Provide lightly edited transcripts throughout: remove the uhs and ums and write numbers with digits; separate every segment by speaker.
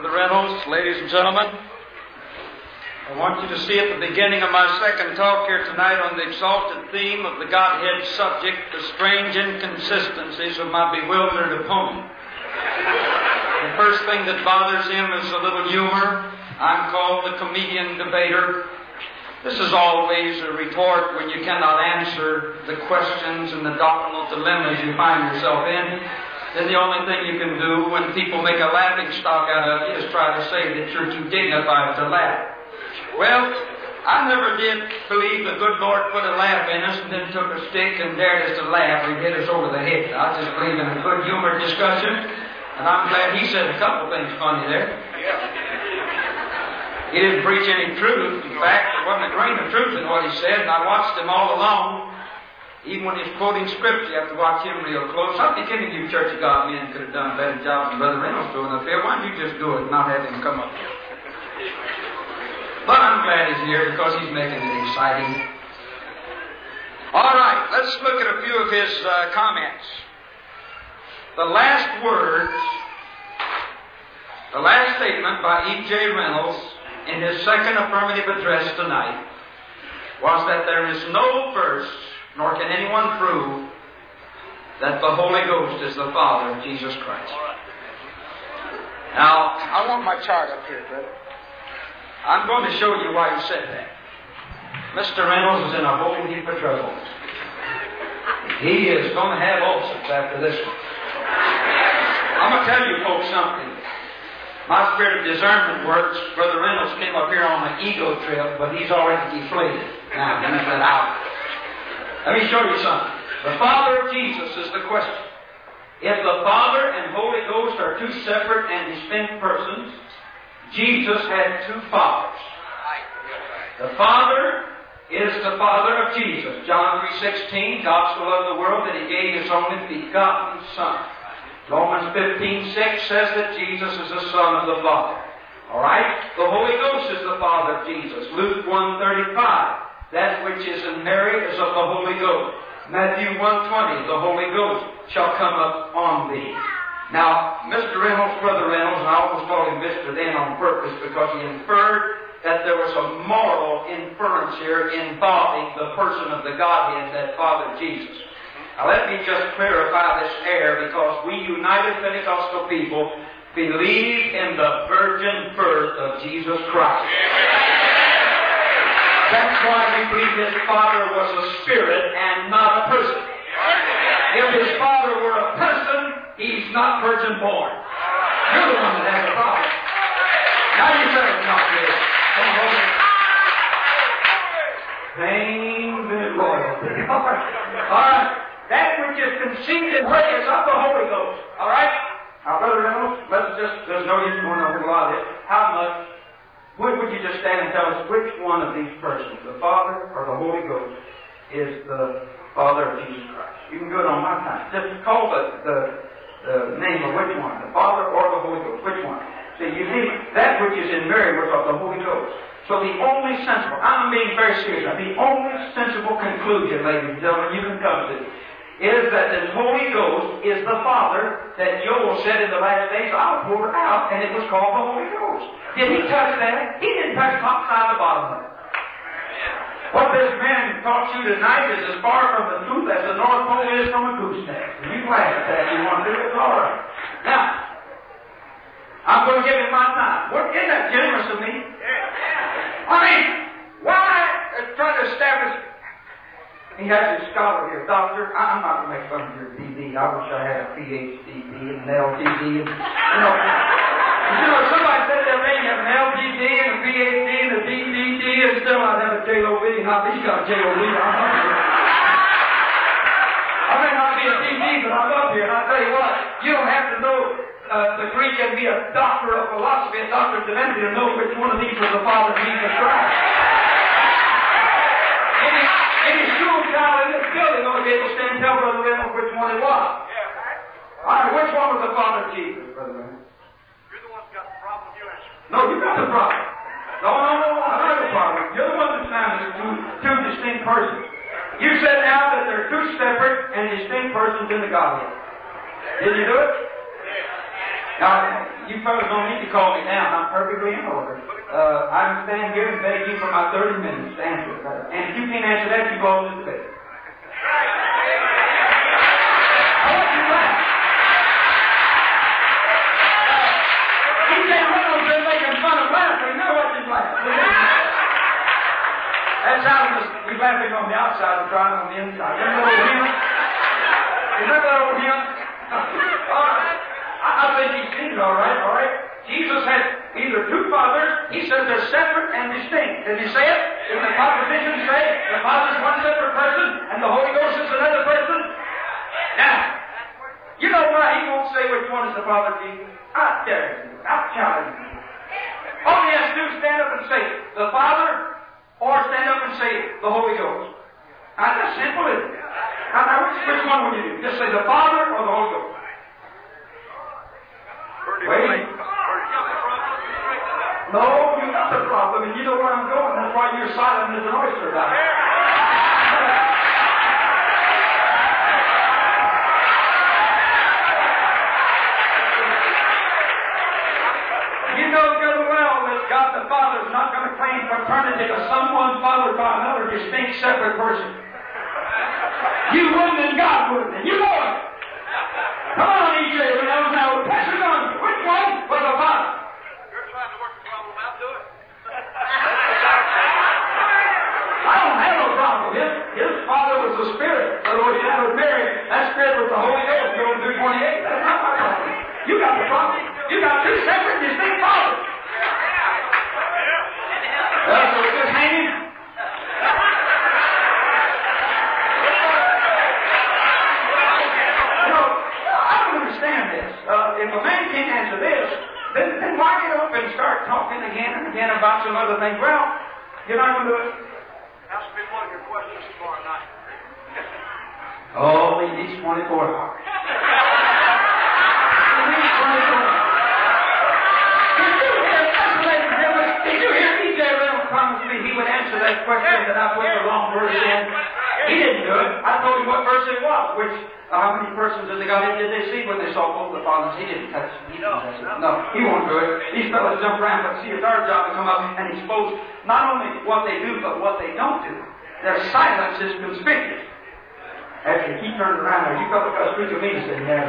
Speaker 1: Brother Reynolds, ladies and gentlemen, I want you to see at the beginning of my second talk here tonight on the exalted theme of the Godhead subject, the strange inconsistencies of my bewildered opponent. The first thing that bothers him is a little humor. I'm called the comedian debater. This is always a retort when you cannot answer the questions and the doctrinal dilemmas you find yourself in. Then the only thing you can do when people make a laughing stock out of you is try to say that you're too dignified to laugh. Well, I never did believe the good Lord put a laugh in us and then took a stick and dared us to laugh and hit us over the head. I just believe in a good humored discussion, and I'm glad he said a couple things funny there. He didn't preach any truth. In fact, there wasn't a grain of truth in what he said, and I watched him all along. Even when he's quoting Scripture, you have to watch him real close. I think any of you Church of God men could have done a better job than Brother Reynolds doing up here. Why don't you just do it and not have him come up here? But I'm glad he's here because he's making it exciting. All right, let's look at a few of his comments. The last words, the last statement by E.J. Reynolds in his second affirmative address tonight was that there is no verse, nor can anyone prove, that the Holy Ghost is the Father of Jesus Christ. Now, I want my chart up here, brother. I'm going to show you why he said that. Mr. Reynolds is in a whole heap of trouble. He is going to have ulcers after this one. I'm going to tell you folks something. My spirit of discernment works. Brother Reynolds came up here on an ego trip, but he's already deflated. Now, let me let out. Let me show you something. The Father of Jesus is the question. If the Father and Holy Ghost are two separate and distinct persons, Jesus had two fathers. The Father is the Father of Jesus. John 3:16, God so loved the world that He gave His only begotten Son. Romans 15:6 says that Jesus is the Son of the Father. All right? The Holy Ghost is the Father of Jesus. Luke 1:35. That which is in Mary is of the Holy Ghost. Matthew 1:20, the Holy Ghost shall come up on thee. Now, Mr. Reynolds, Brother Reynolds, and I almost called him Mr. then on purpose because he inferred that there was a moral inference here involving the person of the Godhead, that Father Jesus. Now, let me just clarify this error because we United Pentecostal people believe in the virgin birth of Jesus Christ. That's why we believe His Father was a spirit and not a person. If His Father were a person, He's not virgin born. You're the one that has a problem. Now you say it's not good. Come on, over. Pain and loyalty. All right. That which is conceived in her is of the Holy Ghost. All right? Now, Brother Reynolds, there's no use going over a lot of this. How much? Would you just stand and tell us which one of these persons, the Father or the Holy Ghost, is the Father of Jesus Christ? You can do it on my time. Just call the name of which one, the Father or the Holy Ghost. Which one? See, you see, that which is in Mary was of the Holy Ghost. So the only sensible, I'm being very serious, the only sensible conclusion, ladies and gentlemen, you can come to, is that the Holy Ghost is the Father that Joel said in the last days, I'll pour out, and it was called the Holy Ghost. Did he touch that? He didn't touch top side or bottom of it. What this man taught you tonight is as far from the truth as the North Pole is from a gooseneck. And you laugh at that if you want to do it, it's all right. Now, I'm going to give him my time. Isn't that generous of me? I mean, why try to establish... He has his scholar here. Doctor, I'm not going to make fun of your DD. I wish I had a PhD and an LTD. Somebody said that they have an LTD and a PhD and a DDD and still I'd have a JOB. Now, he's got a JOB. I may not be a DD, but I'm up here. And I'll tell you what, you don't have to know the Greek and be a doctor of philosophy, a doctor of divinity to know which one of these was the Father of Jesus Christ. Any school child in this building ought to be able to stand and tell Brother Reynolds which one it was. All right, which one was the Father of Jesus, Brother Reynolds?
Speaker 2: You're the one who's got the problem, you answer.
Speaker 1: No, you got the problem. No, I have the problem. You're the one that's found as two distinct persons. You said now that there are two separate and distinct persons in the Godhead. Did you do it? Now, you fellas don't need to call me down. I'm perfectly in order. I can stand here and beg you for my 30 minutes to answer it. And if you can't answer that, you go to bed. I want you to laugh. E.J. Reynolds been making fun of laughing. Now what you laugh? That's how he's laughing on the outside and crying on the inside. Remember that old hymn? Remember that old hymn? All right. I think he's seen it all right? Jesus had either two fathers. He said they're separate and distinct. Did he say it? Did the proposition say the Father's one separate person and the Holy Ghost is another person? Now, you know why he won't say which one is the Father Jesus? I dare you. I challenge you. All he has to do is stand up and say the Father, or stand up and say the Holy Ghost. Now, that's simple, isn't it? Now, which one will you do? Just say the Father or the Holy Ghost? Wait. No, you got the problem, and you know where I'm going. That's why you're silent as an oyster about it. You know good well that God the Father is not going to claim paternity to someone fathered by another distinct, separate person. You wouldn't and God wouldn't, and you know it. Come on, E.J. Reynolds, now pass it on. Which one was the Father?
Speaker 2: You're trying to work the problem out, do it.
Speaker 1: I don't have no problem with him. His father was the Spirit. Otherwise, he was Mary. That Spirit was the Holy Ghost, going through 28. That's not my problem. You got the problem. You got two separate, distinct fathers. So just hanging. If a man can't answer this, then why get up and start talking again and again about some other things? Well, you're not going to do it.
Speaker 2: That's been one of your questions tomorrow night.
Speaker 1: Oh, he needs 24 hours. He needs 24 hours. Did you hear E.J. Reynolds promise me he would answer that question that I put the wrong verse in? He didn't do it. I told him what verse it was, how many persons did they see when they saw both the fathers? He didn't touch it. No, he won't do it. These fellows jump around, but see, it's our job to come up and expose not only what they do, but what they don't do. Their silence is conspicuous. Actually, he turned around there. You fellows got to speak to me, he said, yeah.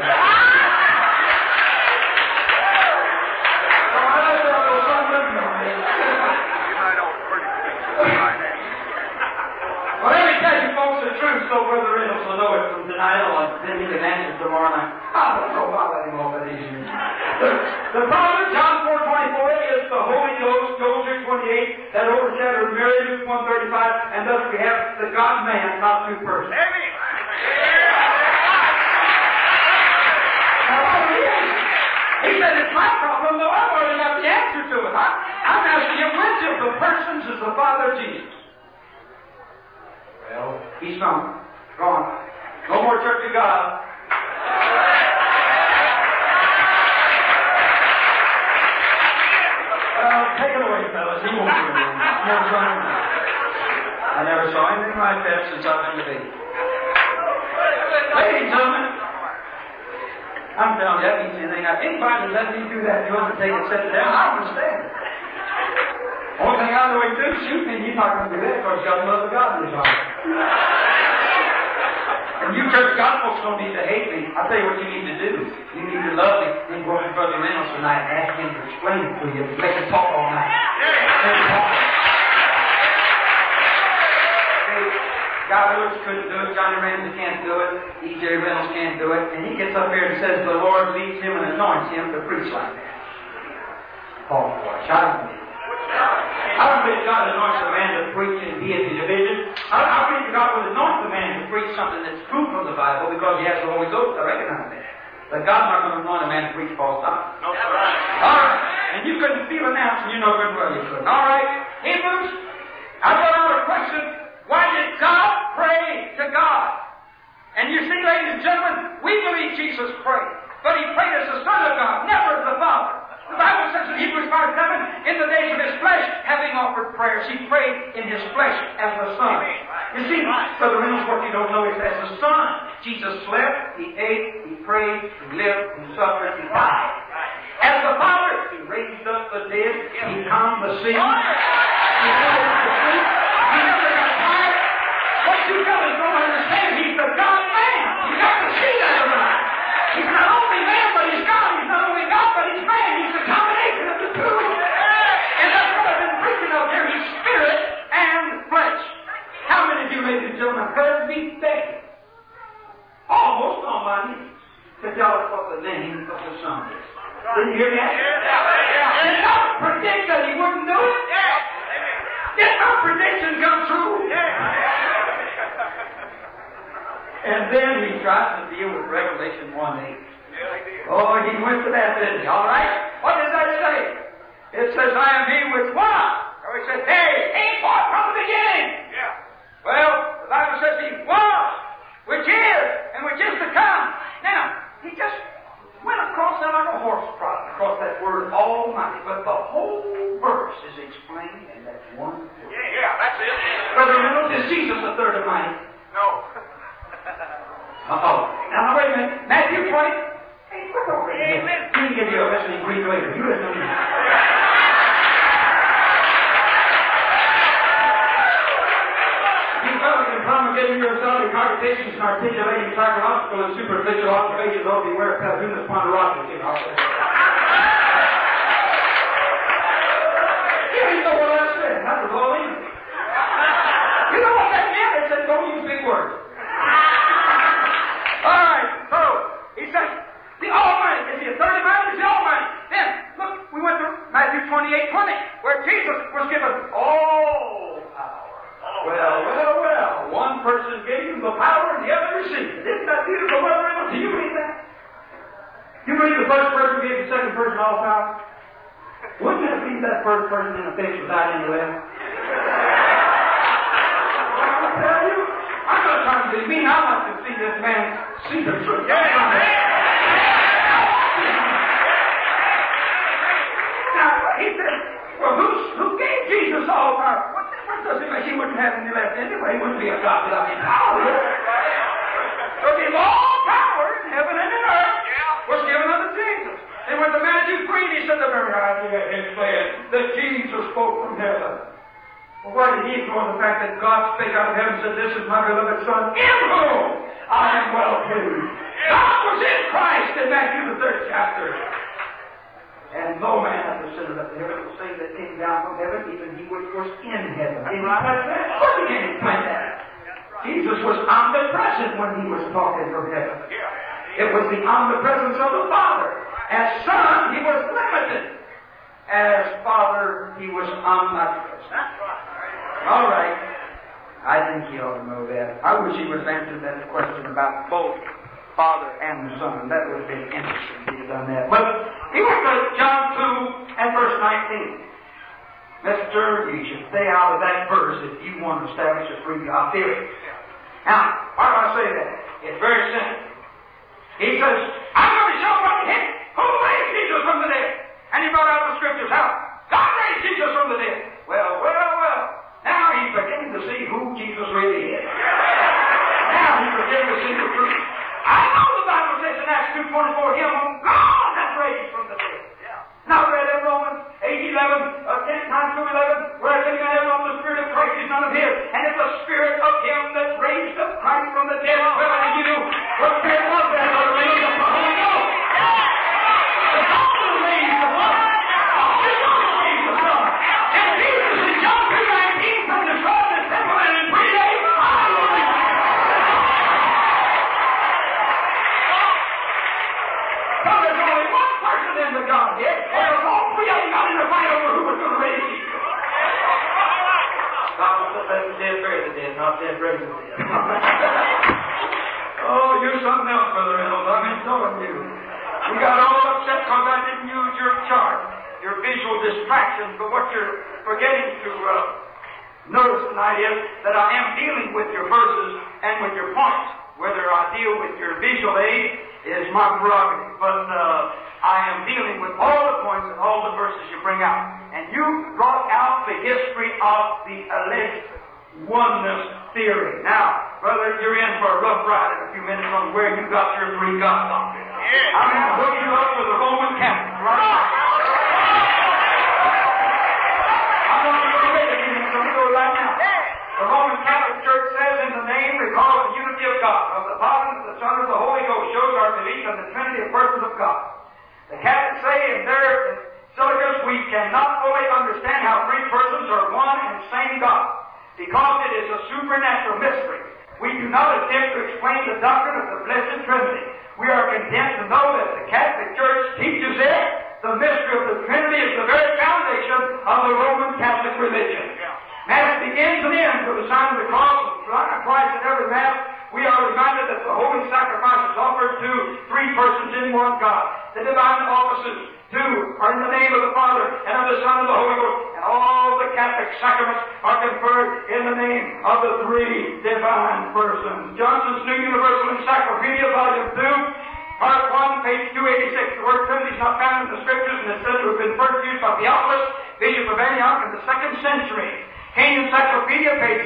Speaker 1: Well, let me tell you folks the truth, so Brother Reynolds will know it from tonight on, then he can answer tomorrow night. I don't know about any more of these. The problem, John 4:24, is the Holy Ghost, Joel 6:28, that overshadowed Mary, Luke 1:35, and thus we have the God-man, not two persons.
Speaker 2: Amen.
Speaker 1: Now, he said, it's my problem, though I've already got the answer to it. I'm asking you, which of the persons is the Father Jesus? Well, he's gone. No more Church of God. Take it away, fellas. He won't do it anymore. I never saw anything like that since I've been to be. Ladies and gentlemen, I'm telling you, that means anything. Anybody that lets me do that, you want to take it, sit down, I understand it. Only thing I know he do is shoot me, and you're not going to do that because you got another God in his heart. And you church God folks don't need to hate me. I'll tell you what you need to do. You need to love me. Then go up to Brother Reynolds tonight and ask him to explain it to you. Make him talk all night. God Lewis couldn't do it. Johnny Ramsey can't do it. E.J. Reynolds can't do it. And he gets up here and says the Lord leads him and anoints him to preach like that. Oh, boy. I don't believe God anoints a man to preach in deity division. I believe God would anoint the man to preach something that's true from the Bible because he has the Holy Ghost. I recognize that. But God's not going to anoint a man to preach false doctrine.
Speaker 2: No, sir.
Speaker 1: All right. And you couldn't feel an ounce, and you know good well you couldn't. All right. Hebrews, I've got another question. Why did God pray to God? And you see, ladies and gentlemen, we believe Jesus prayed. But he prayed as the Son of God, never as the Father. The Bible says in Hebrews 5:7, in the days of his flesh, having offered prayers, he prayed in his flesh as the Son. You see, Brother Reynolds, what you don't know is as the Son. Jesus slept, he ate, he prayed, he lived, he suffered, he died. As the Father, He raised up the dead, He calmed the sea, He never got to sleep, He never got tired. What you fellas don't understand, He's the God-man. You got to see that around. He's not only man, but He's God. He's not only God, but He's man. He's the combination of the two. And that's what I've been preaching up here. He's spirit and flesh. How many of you, ladies and gentlemen, heard me begging, almost on my knees, to tell us what the name of the Son is? Did you hear that? Did not predict that He wouldn't do it? Did our prediction come true? And then He tries to deal with Revelation 1:8. Oh, He went to that, didn't He? All right? What does that say? It says, I am He which was. Or it says, hey, He was from the beginning. Well, the Bible says He was, which is, and which is to come. Now, He just went across that like a horse trot, across that word Almighty. But the whole verse is explained in that one word.
Speaker 2: Yeah, that's it.
Speaker 1: Brother Reynolds, is Jesus the third of mine?
Speaker 2: No.
Speaker 1: Uh-oh. Now, wait a minute. Matthew 20. Hey, look over here. Let me give you a lesson in Greek later. You listen to me. You fellas can promulgating yourself in cogitations and articulating psychological and superficial observations all beware of Calvinus ponderosity. You didn't know what I said. That was all in. You know what that meant? It said, don't use big words. All right, so He says, the Almighty. Is He a third of mine? Is He Almighty? Then, look, we went to Matthew 28:20, where Jesus was given all power. Well. One person gave Him the power and the other received it. Isn't that beautiful? Do you believe that? You believe the first person gave the second person all power? Wouldn't that leave that first person in the face without any left? I tell you, I'm not trying to be mean. I want to see this man see the truth. Now, he said, well, who gave Jesus all power? What difference does it make? He wouldn't have any left anyway. He wouldn't be a God without any power. So His all power in heaven and in earth was given unto Jesus. And when the Matthew 3, He said the very idea He said that Jesus spoke from heaven. Well, why did He ignore the fact that God spake out of heaven and said, this is my beloved Son, in whom I am well pleased. God was in Christ in Matthew the 3rd chapter. And no man hath ascended up to heaven, the same that came down from heaven, even He which was in heaven. Can you explain that? Of course you can't explain that. Jesus was omnipresent when He was talking from heaven. It was the omnipresence of the Father. As Son, He was limited. As Father, He was omnipresent. All right. I think you ought to know that. I wish He would have answered that question about both Father and the Son. That would have been interesting if He had done that. But He went to John 2 and verse 19. Mister, you should stay out of that verse if you want to establish a free God theory. Now, why do I say that? It's very simple. He says, I'm going to show what He did. Who raised Jesus from the dead? And He brought out the scriptures. How? God raised Jesus from the dead. Well. Now He's beginning to see who Jesus really is. Now He's beginning to see the truth. I know the Bible says in Acts 2:24, Him whom God hath raised from the dead. Now read in Romans 8:11, 9:11, where it's in heaven on the Spirit of Christ is none of His. And it's the Spirit of Him that raised up Christ from the dead. Well, and you know, what Spirit was that? The raised up the Holy Ghost. The Father raised the Son. The Son raised the Son. And Jesus in John 3:19 from the cross of the temple and in 3 days, so there's only one person in the Godhead, or all three of them got in a fight over who was going to raise Jesus. God was let the dead bury the dead, not dead raise the dead. Oh, you're something else, Brother Reynolds. I've been telling you. You got all upset because I didn't use your chart, your visual distractions, but what you're forgetting to notice tonight is that I am dealing with your verses and with your points. Whether I deal with your visual aid is my prerogative, but I am dealing with all the points and all the verses you bring out. And you brought out the history of the alleged oneness theory. Now, brother, you're in for a rough ride in a few minutes on where you got your three God doctrine. I'm going to hook you up with the Roman Catholic. Right? I'm going to go with it. So we go right now. The Roman Catholic Church says in the name we call the unity of God, of the Father, and the Son, and the Holy Ghost, shows our belief in the Trinity of persons of God. The Catholics say in their syllabus, we cannot fully understand how three persons are one and same God, because it is a supernatural mystery. We do not attempt to explain the doctrine of the Blessed Trinity. We are content to know that the Catholic Church teaches it. The mystery of the Trinity is the very foundation of the Roman Catholic religion. Mass begins and ends with the sign of the cross and Christ in every Mass. We are reminded that the holy sacrifice is offered to three persons in one God. The divine offices, two, are in the name of the Father and of the Son and the Holy Ghost. And all the Catholic sacraments are conferred in the name of the three divine persons. Johnson's New Universal Encyclopedia, Volume 2, Part 1, page 286. The word Trinity is not found in the Scriptures and is said to have been first used by Theophilus, Bishop of Antioch, in the 2nd century. Kane Encyclopedia, page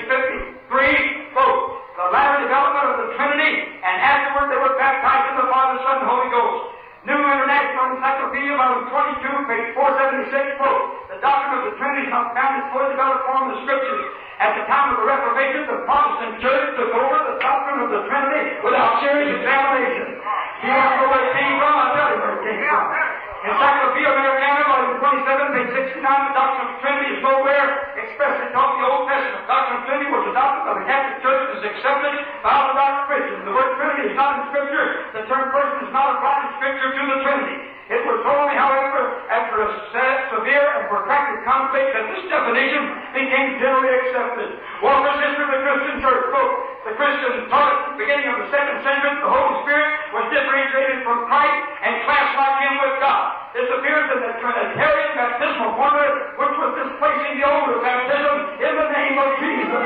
Speaker 1: 53, quote, the latter development of the Trinity, and afterward they were baptized in the Father, Son, and Holy Ghost. New International Encyclopedia, volume 22, page 476, quote, the doctrine of the Trinity is not found in fully developed form in the Scriptures. At the time of the Reformation, the Protestant Church took over the doctrine of the Trinity without serious examination. You want to know where it came from? I'll tell you where it came from. Encyclopedia Americana, volume 27, page 69, the doctrine of the Trinity is nowhere expressly taught in the Old Testament. The doctrine of the Trinity was adopted by the Catholic Church and is accepted by Orthodox Christians. The word Trinity is not in Scripture. The term person is not applied in Scripture to the Trinity. It was only, however, after a severe and protracted conflict that this definition became generally accepted. Walker's History of the Christian Church, quote, the Christians taught at the beginning of the 2nd century the Holy Spirit was differentiated from Christ and classed like Him with God. This appears in the Trinitarian baptismal formula, which was displacing the older baptism in the name of Jesus.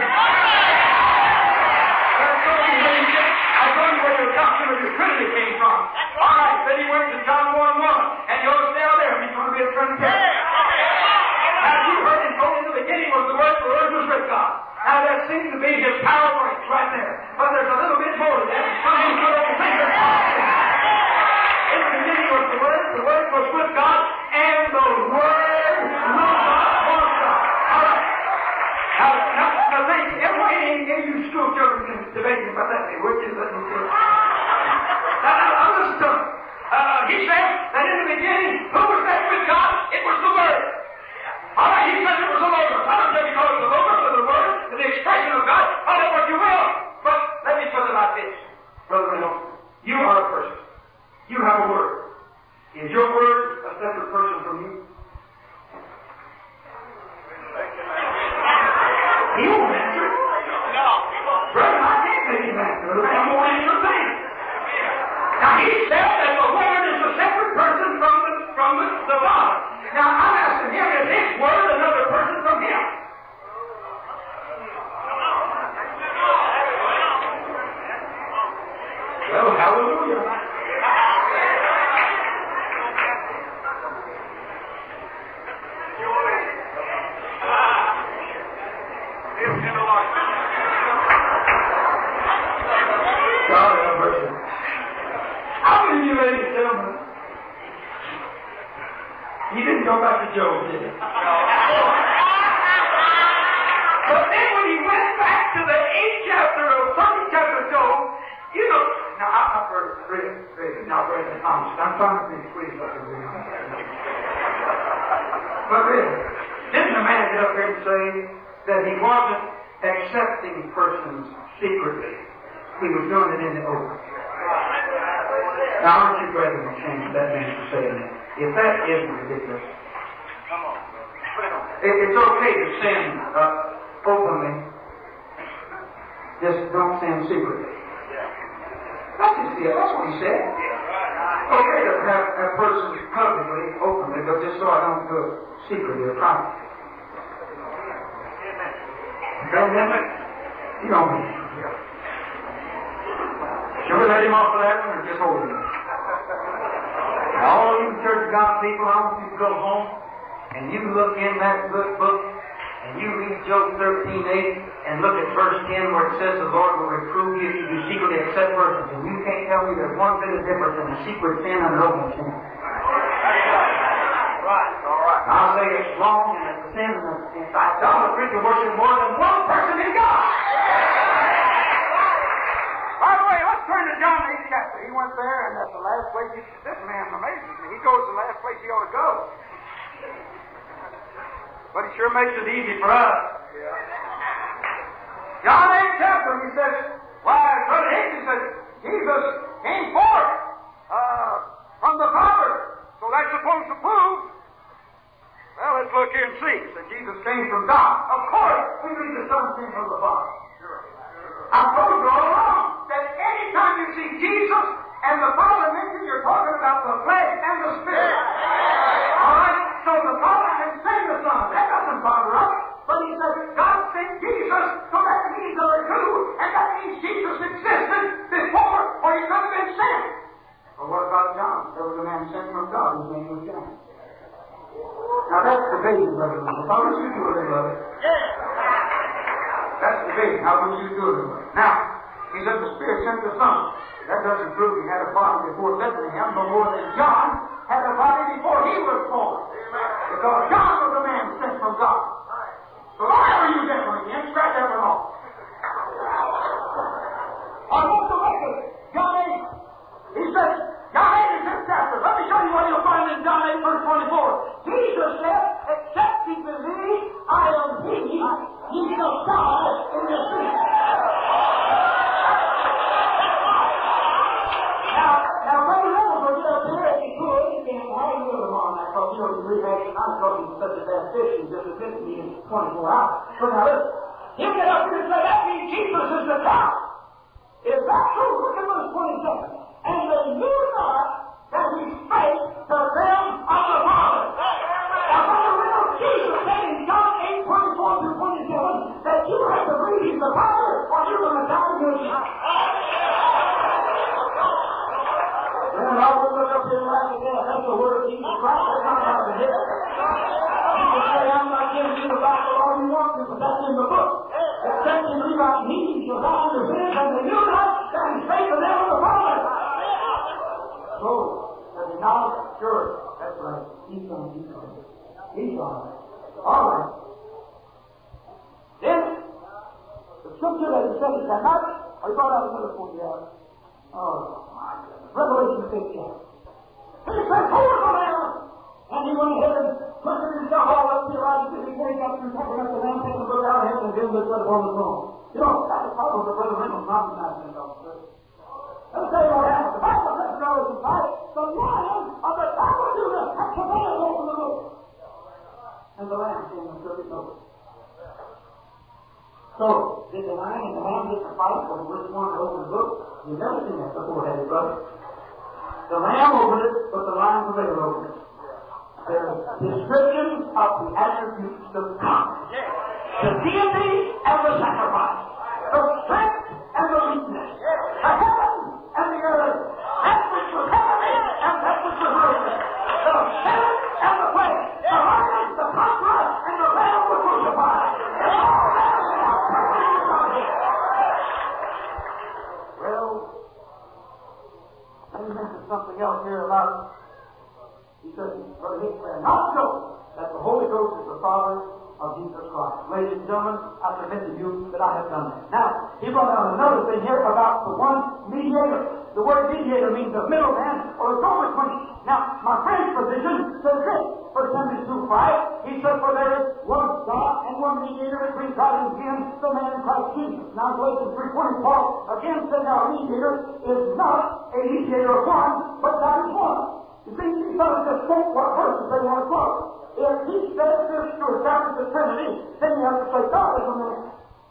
Speaker 1: I told you where the doctrine of the Trinity came from. All right, then he went to John 1:1, and you ought to stay out there if he's going to be a Trinitarian. Now, you heard him go in the beginning was the Word was with God. Now, that seems to be his power breaks right there. But there's a little bit more to that. Some of you don't think it's possible. In the beginning was the Word was with God, and the Word was God. All right. Now, think, everybody in you school children can debate about that, which is that. Now, listen to him. He said that in the beginning, who was that with God? It was the Word. All right, he said it was the Logos. I don't care if you call it the Logos or the Word, the expression of God, call it what you will. But let me put it like this, Brother Reynolds. You are a person. You have a Word. Is your Word a separate person from you? He won't answer it. No. Brother, I can't make him answer it. I won't answer a thing. Now, he said that the Word is a separate person from the Father. Now, I'm asking him, is his Word another person from him? Well, hallelujah. God have mercy. How many of you ladies and gentlemen, he didn't go back to Job, did he? But then when he went back to the 8th chapter of 1st chapter of Job, you know, now I've heard now Brother Thomas, I'm trying to be squeezed up and be honest. But really, didn't the man get up here and say that he wasn't accepting persons secretly? He was doing it in the open. Now, aren't you glad to change that man for saying that? If that isn't ridiculous, it's okay to sin openly. Just don't sin secretly. That's his deal. That's what he said. Okay to have persons publicly, openly, but just so I don't do it secretly or privately. You know me. Should we let him off of that one or just hold him? Now, all you Church of God people, I want you to go home and you look in that good book and you read Job 13:8 and look at verse 10 where it says the Lord will reprove you if you do secretly accept persons, and you can't tell me there's one bit of difference in the secret sin and the open sin.
Speaker 2: Right, all right.
Speaker 1: I'll say it's wrong and it's a sin and it's idolatry to worship more than one person in God.
Speaker 2: By the way, let's turn to John the 8th chapter. He went there, and that's the last place. This man amazes me. He goes to the last place he ought to go. But he sure makes it easy for us. John 8th chapter, he says, why, Brother Hicks, he says, Jesus came forth from the Father. So that's supposed to prove. Well, let's look here and see. That Jesus came from God. Of course, we read the Son came from the Father. I've told you all along that anytime you see Jesus and the Father mentioned, you're talking about the flesh and the Spirit. All right? So the Father has sent the Son. That doesn't bother us. But he says God sent Jesus, so that means there are two, and that means Jesus existed before, or he could have been sent. Well, what about John? There was a man sent from God. His name was John. Now that's the baby, brother. How would you do it, brother? That's the baby. How would you do it? Now, he said the Spirit sent the Son. That doesn't prove he had a body before Bethlehem, no more than John had a body before he was born. Because John was a man sent from God. So why are you different again? Scratch that one off. I want to look at John 8. He says, John 8 is his chapter. Let me show you what you'll find in John 8, verse 24. Jesus said, except ye believe I am he, ye shall die in your sin. Now, Brother Reynolds will get up here if he could. He can't hang with him on that, because, you rehash it. I'm talking such a bad fish, and just a 50 in 24 hours. So now listen. He'll get up here and say, that means Jesus is the God. Is that true? Look at verse 27. And they knew not that he spake to them of the Father. Now, Brother Reynolds, Jesus said in John 8, 24 through 27, that you have to believe the Father, or you're going to die in your sin. Well, I will look up here and laugh again. That's the word of Jesus Christ. That's not how to hit it. You can say, I'm not giving you the Bible all you want to, but that's in the book. Except you believe I am he, you shall die in your sins, and they knew not that he spake to them of the Father. So, does he not? Sure. That's right. He's on. He's on. All right. Then, the scripture that he said he cannot, I brought out another for you. Oh, my goodness. Revelation 15. He said, who is the Lamb? And he went ahead and put himself all up here right before he got through talking about the Lamb, taking the book out of heaven and giving the blood on the throne. You know, that's the problem with Brother Reynolds not tonight, let me tell you what happened. The Bible says in Revelation 5, the Lion of the tribe of Judah had prevailed over the book. And the Lamb came and took it over. So, did the Lion and the Lamb get to fight over which one to open the book? You've never seen that before, have you, brother? The Lamb opened it, but the Lion prevailed over it. There's descriptions of the attributes of God. The deity and the sacrifice. The strength and the weakness. The heaven and the earth. That which was heavenly and that which was earthly. The spirit and the flesh. The lion, the conqueror, and the lamb were crucified. And all that is now permanent on him. Well, let me mention something else here about. He said, Brother Hicks said, not so that the Holy Ghost is the Father of Jesus Christ. Ladies and gentlemen, I submit to you that I have done that. Now, he brought out another thing here about the one mediator. The word mediator means the middleman or the go-between. Now, my friend's position says this. 1 Timothy 2:5, he said, for there is one God and one mediator between God and men, the man Christ Jesus. Now, Galatians 3:20, Paul again said, now, a mediator is not a mediator of one, but God is one. You see, these fellows just quote what verses they want to quote. If he says this to establish the Trinity, then you have to say God is a man.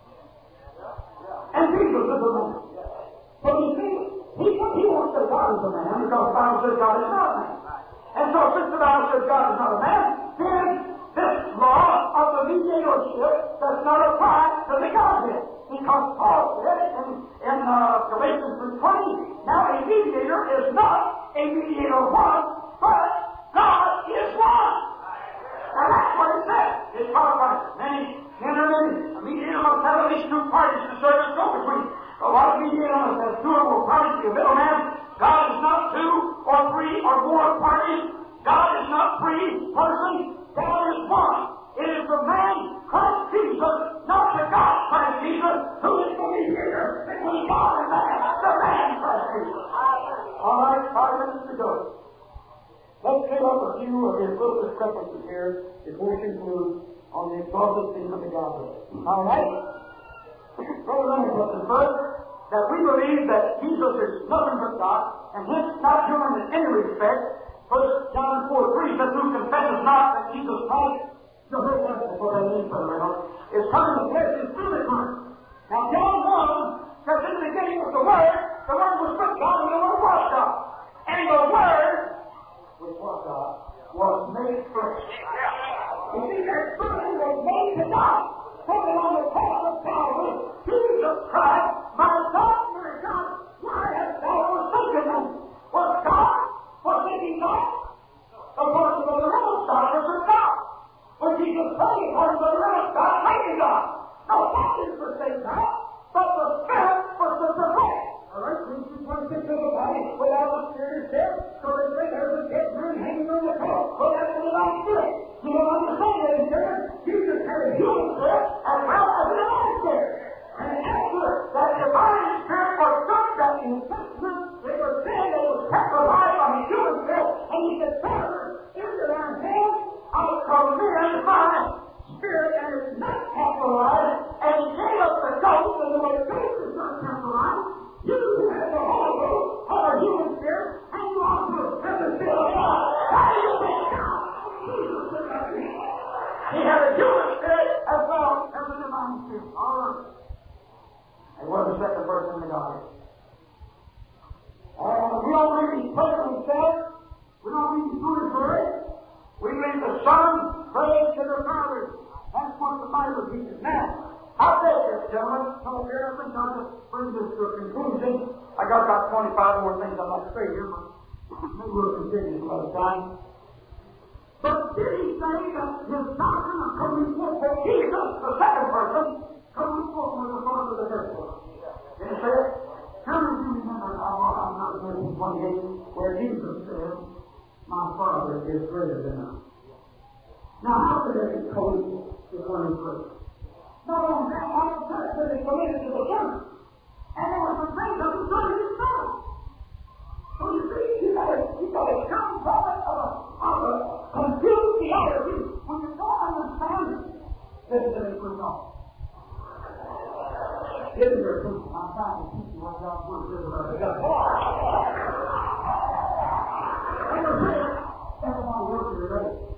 Speaker 2: And Jesus is a man. But you see, he won't say God is a man because the Bible says God is not a man. And so since the Bible says God is not a man, then this law of the mediatorship does not apply to the Godhead. Because Paul said in Galatians 3:20, now a mediator is not a mediator of one, but God is one. Now that's what it says. It's qualified. Then he A mediator must have at least two parties to serve as go-between. But what a mediator must have two or more parties to be a middleman. God is not two or three or more parties. God is not three persons. God is one. It is the man, Christ Jesus, not the God, Christ Jesus, who is the mediator between God and man, the man, Christ Jesus. All right, 5 minutes to go. Let's clear up a few of his little discrepancies here before we conclude on the exalted theme of the Godhead. All right? Brother Leonard was first that we believe that Jesus is nothing but God, and hence not human in any respect. 1 John 4:3 says, "Who confesses not that Jesus Christ, the whole Bible for that name, Brother Reynolds, is coming to flesh is through the Son." Now, John 1 says, "In the beginning was the Word was with God, and the Word was God. And the Word, which was God, was made flesh." You see, that Son was made to God, taken on the cross of Calvary. Jesus Christ, my God, why hast thou forsaken me? Was God forsaking God? According to the will of God, was God. When Jesus prayed, according to the will of God, making God. No, God didn't forsake God, but the Spirit forsook the flesh. All right, Genesis 26 of the body, without the Spirit is dead, so they say there's a dead man hanging on the cross. So that's the divine Spirit. You don't understand that in church. Jesus had a human spirit as well as a divine spirit. And after that divine spirit forsook that in Testament, they were saying they were kept alive by the human spirit, and he said, "Father, into their hands I commend my spirit," and it's not kept alive, and he gave us the ghost, and the way ghost is not kept alive, you have the Holy Ghost of a human spirit, and you also have the Spirit of God. How do you think God? Jesus is not here. He had a human spirit as well as a divine spirit. All right. And what is the second verse in the Godhead? We don't believe he's present himself. We don't believe he's through his word. We believe the Son prays to the Father. That's what the Bible teaches. Now, I'll say this, gentlemen. So here, I think I'll just bring this to a conclusion. I got about 25 more things I'd like to say here, but maybe we'll continue another time. But did he say that his doctrine of coming forth for Jesus, the second person, coming forth was the Father of the first one? Did he say it? How many of you remember I'm not verse 28, where Jesus said, "My Father is greater than I." Now, how could that be coded with one and three? Not only that, all the church that is committed to the Son, and there was the grace of the Son himself. So you see, you got a component of a confused theology when you don't understand it. This is a good law. Isn't there proof? I'm trying to teach you what God's word is about the God. Everyone works today.